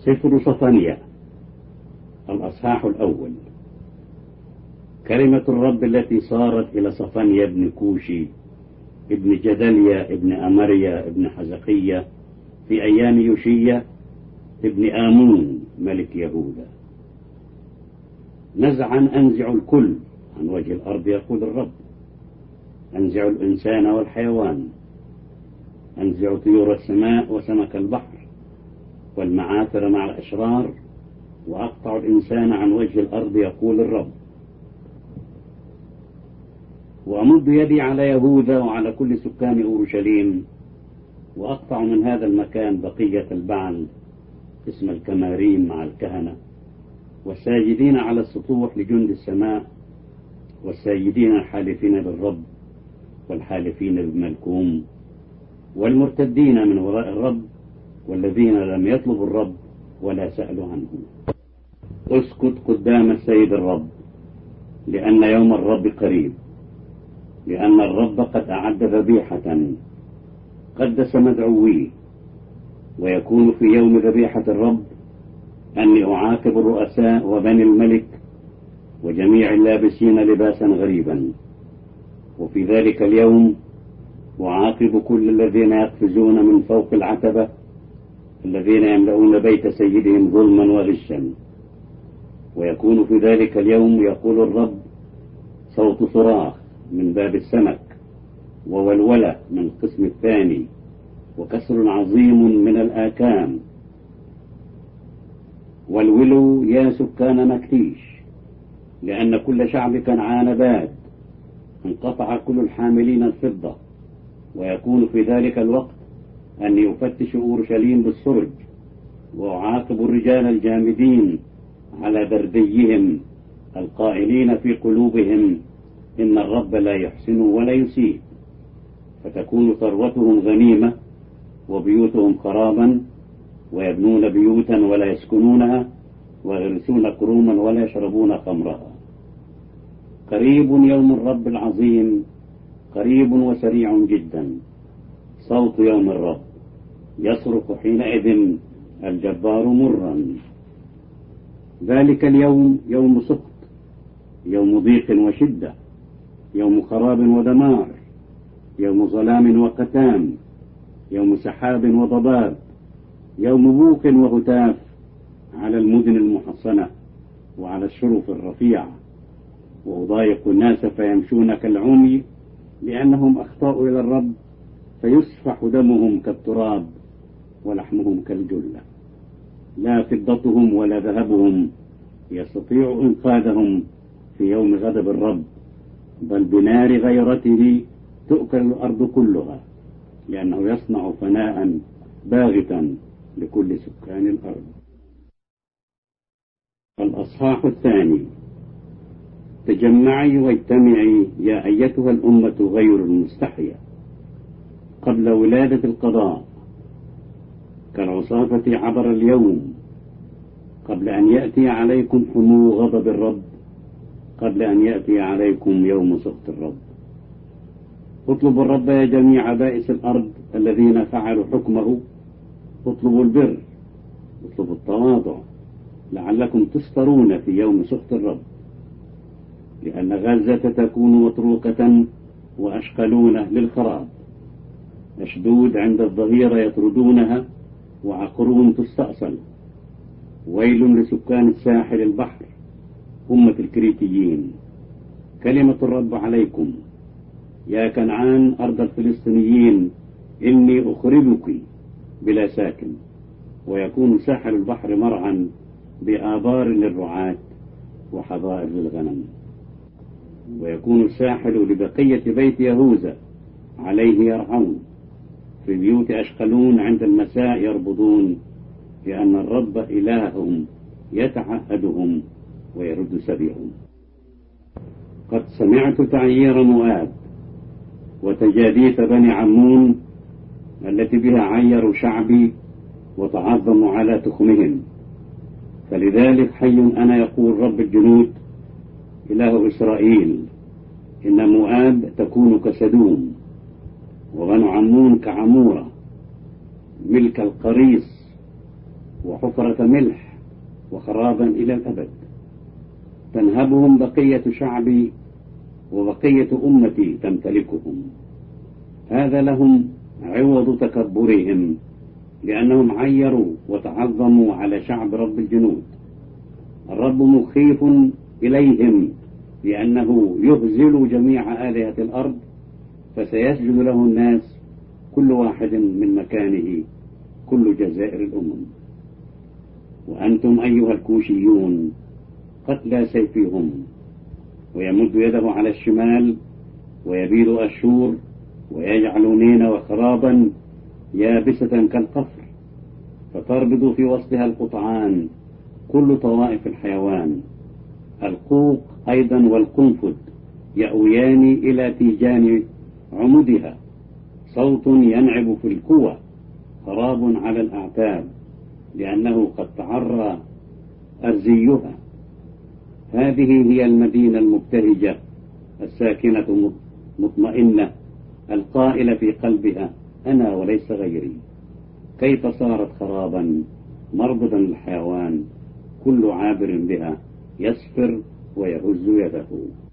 سفر صفانيا الأصحاح الأول. كلمة الرب التي صارت إلى صفانيا ابن كوشي ابن جدليا ابن أمريا ابن حزقية في أيام يوشية ابن آمون ملك يهوذا. نزعا أنزع الكل عن وجه الأرض يقول الرب، أنزع الإنسان والحيوان، أنزع طيور السماء وسمك البحر والمعاثر مع الأشرار، وأقطع الإنسان عن وجه الأرض يقول الرب. وأمد يدي على يهوذا وعلى كل سكان أورشليم، وأقطع من هذا المكان بقية البعل اسم الكمارين مع الكهنة والساجدين على السطوح لجند السماء، والساجدين الحالفين بالرب والحالفين بملكوم، والمرتدين من وراء الرب، والذين لم يطلبوا الرب ولا سألوا عنه. اسكت قدام السيد الرب، لأن يوم الرب قريب، لأن الرب قد أعد ذبيحة، قدس مدعويه. ويكون في يوم ذبيحة الرب أني أعاقب الرؤساء وبني الملك وجميع اللابسين لباسا غريبا. وفي ذلك اليوم أعاقب كل الذين يقفزون من فوق العتبة، الذين يملؤون بيت سيدهم ظلما وغشا. ويكون في ذلك اليوم يقول الرب صوت صراخ من باب السمك، وولولة من القسم الثاني، وكسر عظيم من الآكام. والولوا يا سكان مكتيش، لأن كل شعب كنعان باد، انقطع كل الحاملين الفضة. ويكون في ذلك الوقت أني أفتش أورشليم بالسرج، وأعاقب الرجال الجامدين على برديهم القائلين في قلوبهم إن الرب لا يحسن ولا يسيء. فتكون ثروتهم غنيمة وبيوتهم خرابا، ويبنون بيوتا ولا يسكنونها، ويغرسون كروما ولا يشربون خمرها. قريب يوم الرب العظيم، قريب وسريع جدا. صوت يوم الرب يصرخ حينئذ الجبار مرا. ذلك اليوم يوم سقط، يوم ضيق وشدة، يوم خراب ودمار، يوم ظلام وقتام، يوم سحاب وضباب، يوم بوق وهتاف على المدن المحصنة وعلى الشرف الرفيعة. وأضايق الناس فيمشون كالعمي، لأنهم أخطأوا إلى الرب، فيسفح دمهم كالتراب ولحمهم كالجلة. لا فضتهم ولا ذهبهم يستطيع إنقاذهم في يوم غضب الرب، بل بنار غيرته تؤكل الأرض كلها، لأنه يصنع فناء باغتا لكل سكان الأرض. الأصحاح الثاني. تجمعي واجتمعي يا أيتها الأمة غير المستحية قبل ولادة القضاء، كالعصافة عبر اليوم، قبل أن يأتي عليكم حمو غضب الرب، قبل أن يأتي عليكم يوم سخط الرب. اطلبوا الرب يا جميع بائس الأرض الذين فعلوا حكمه، اطلبوا البر، اطلبوا التواضع، لعلكم تسترون في يوم سخط الرب. لأن غزة تكون متروكة وأشقلون للخراب، أشدود عند الظهيرة يطردونها، وعقرون تستأصل. ويل لسكان الساحل البحر أمة الكريتيين. كلمة الرب عليكم يا كنعان أرض الفلسطينيين، إني أخرجك بلا ساكن. ويكون ساحل البحر مرعا بآبار للرعاة وحظائر للغنم. ويكون الساحل لبقية بيت يهوذا، عليه يرعون. في بيوت أشقلون عند المساء يربضون، لأن الرب إلههم يتعهدهم ويرد سبيهم. قد سمعت تعيير مؤاب وتجاديف بني عمون التي بها عيروا شعبي وتعظموا على تخمهم. فلذلك حي أنا يقول رب الجنود إله إسرائيل، إن مؤاب تكون كسدوم، وبنو عمون كعمورة ملك القريص، وحفرة ملح وخرابا إلى الأبد. تنهبهم بقية شعبي وبقية أمتي تمتلكهم. هذا لهم عوض تكبرهم، لأنهم عيروا وتعظموا على شعب رب الجنود. الرب مخيف إليهم، لأنه يهزل جميع آلهة الأرض، فسيسجد له الناس كل واحد من مكانه، كل جزائر الأمم. وأنتم أيها الكوشيون قتلى سيفهم، ويمد يده على الشمال ويبيد أشور، ويجعل نين وخرابا يابسة كالقفر، فتربض في وسطها القطعان كل طوائف الحيوان. القوق أيضا والقنفذ يأويان إلى تيجان عمودها. صوت ينعب في الكوى، خراب على الأعتاب، لأنه قد تعرى أرزيها. هذه هي المدينة المبتهجة الساكنة مطمئنة، القائلة في قلبها أنا وليس غيري. كيف صارت خرابا مربضا للحيوان، كل عابر بها يصفر ويهز يده.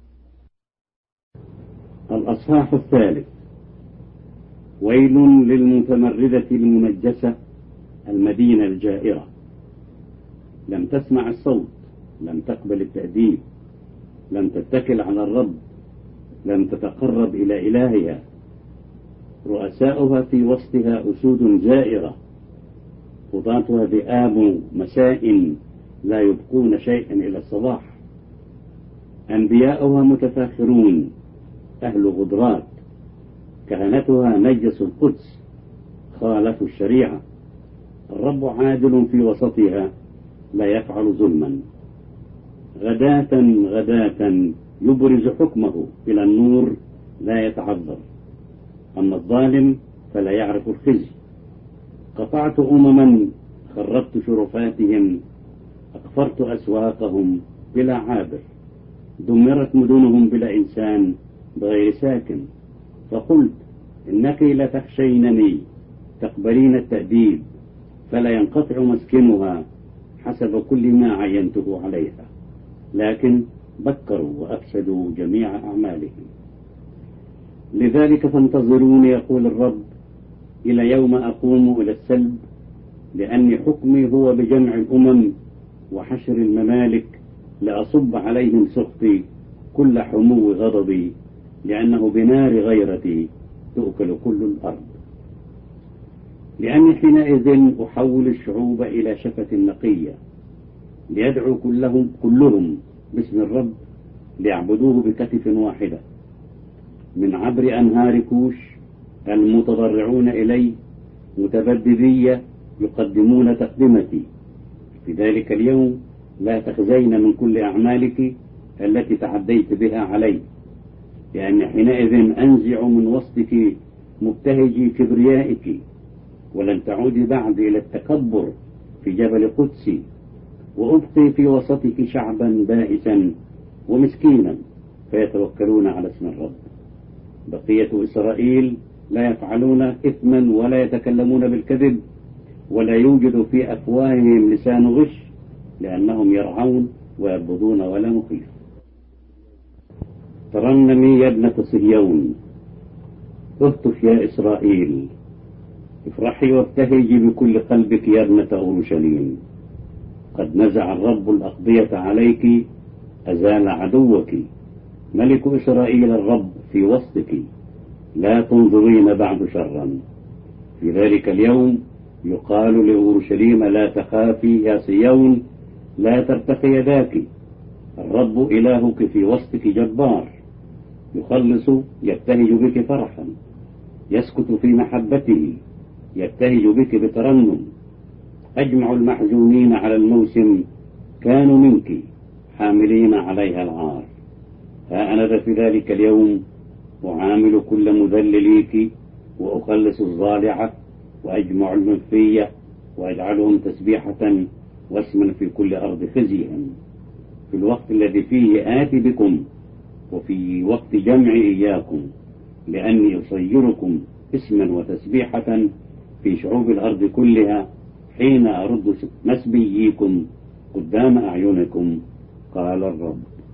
الأصحاح الثالث. ويل للمتمردة المنجسة، المدينة الجائرة. لم تسمع الصوت، لم تقبل التأديب، لم تتكل على الرب، لم تتقرب إلى إلهها. رؤساؤها في وسطها أسود زائرة، قضاتها ذئاب مساء لا يبقون شيئا إلى الصباح. أنبياؤها متفاخرون، أهل غدرات. كهنتها نجسوا القدس، خالفوا الشريعة. الرب عادل في وسطها، لا يفعل ظلما. غداة غداة يبرز حكمه إلى النور، لا يتعذر. أما الظالم فلا يعرف الخزي. قطعت أمما، خربت شرفاتهم، أقفرت أسواقهم بلا عابر. دمرت مدنهم بلا إنسان، بغير ساكن. فقلت إنك لتخشينني، تقبلين التأديب، فلا ينقطع مسكنها حسب كل ما عينته عليها. لكن بكروا وأفسدوا جميع أعمالهم. لذلك فانتظروني، يقول الرب، إلى يوم أقوم إلى السلب، لأن حكمي هو بجمع الأمم وحشر الممالك، لأصب عليهم سخطي كل حمو غضبي، لأنه بنار غيرتي تؤكل كل الأرض. لأني حينئذ أحول الشعوب إلى شفة نقية، ليدعوا كلهم باسم الرب، ليعبدوه بكتف واحدة. من عبر أنهار كوش المتضرعون إلي، متبددية يقدمون تقدمتي. في ذلك اليوم لا تخزين من كل أعمالك التي تعديت بها علي، لأن حينئذ أنزع من وسطك مبتهجي كبريائك، ولن تعودي بعد إلى التكبر في جبل قدسي. وأبقي في وسطك شعبا بائسا ومسكينا، فيتوكلون على اسم الرب. بقية إسرائيل لا يفعلون إثما ولا يتكلمون بالكذب، ولا يوجد في أفواههم لسان غش، لأنهم يرعون ويربضون ولا مخيف. ترنمي يا ابنة صهيون، اهتف يا إسرائيل، افرحي وابتهجي بكل قلبك يا ابنة أورشليم. قد نزع الرب الأقضية عليك، أزال عدوك. ملك إسرائيل الرب في وسطك، لا تنظرين بعد شرا. في ذلك اليوم يقال لأورشليم لا تخافي يا صهيون، لا ترتخي يداك. الرب إلهك في وسطك جبار، يخلص، يبتهج بك فرحا، يسكت في محبته، يبتهج بك بترنم. أجمع المحزونين على الموسم كانوا منك، حاملين عليها العار. ها أنا في ذلك اليوم أعامل كل مذلليك، وأخلص الضالعة، وأجمع المنفية، وأجعلهم تسبيحة واسما في كل أرض خزيهم. في الوقت الذي فيه آتي بكم، وفي وقت جمعي إياكم، لأني أصيركم اسما وتسبيحة في شعوب الأرض كلها، حين أرد مسبييكم قدام أعينكم، قال الرب.